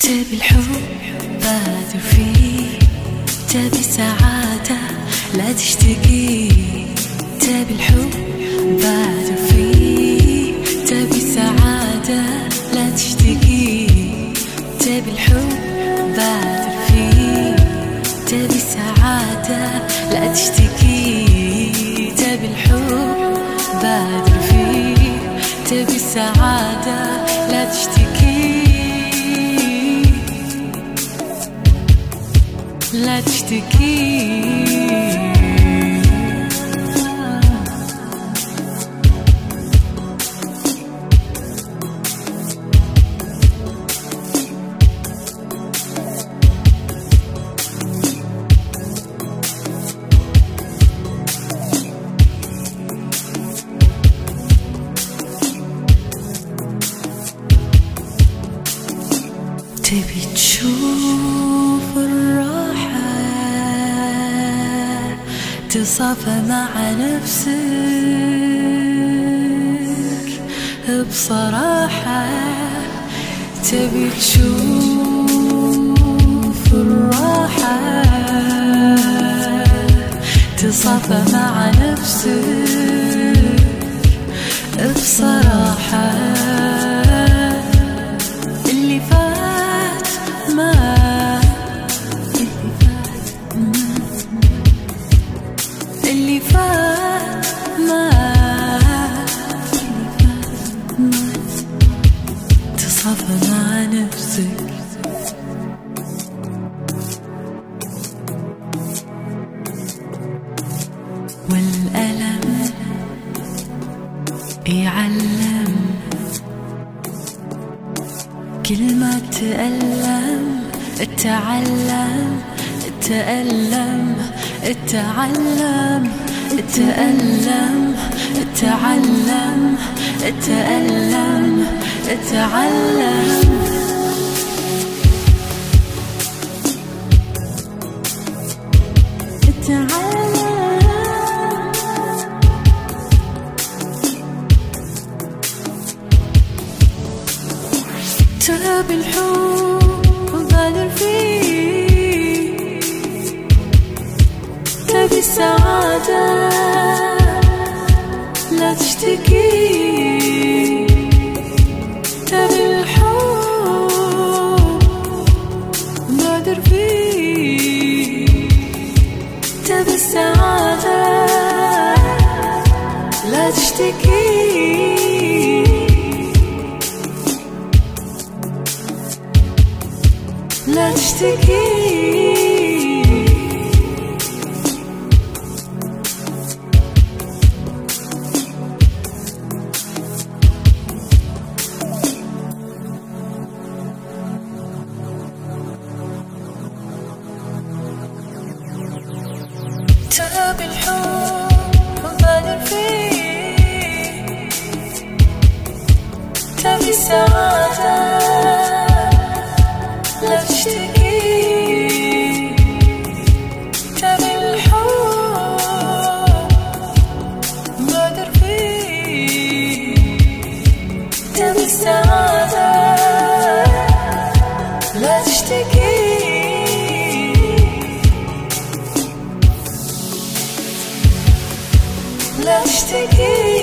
تبي الحب بادر فيه، تبي سعادة لا تشتكي. تبي الحب بادر فيه، تبي سعادة لا تشتكي. تبي الحب بادر فيه، تبي سعادة لا تشتكي. تبي الحب بادر فيه، تبي سعادة لا تشتكي. لا تشتكي. تبي تشوف الراحة تصافى مع نفسك بصراحة. تبي تشوف الراحة تصافى مع نفسك بصراحة. اللي فات اللي فات تصافى مع نفسك. والألم يعلم، كل ما تألم اتعلم، اتألم اتعلم، اتألم اتعلم، اتألم اتعلم. تبي الحب بادر فيه، تبي السعادة لا تشتكي. تبي الحب بادر فيه، تبي السعادة لا تشتكي. لا تشتكي. تبي الحب بادر فيه، تبي السعادة لا تشتكي. تبي الحب بادر فيه، تبي السعادة لا تشتكي. لا تشتكي.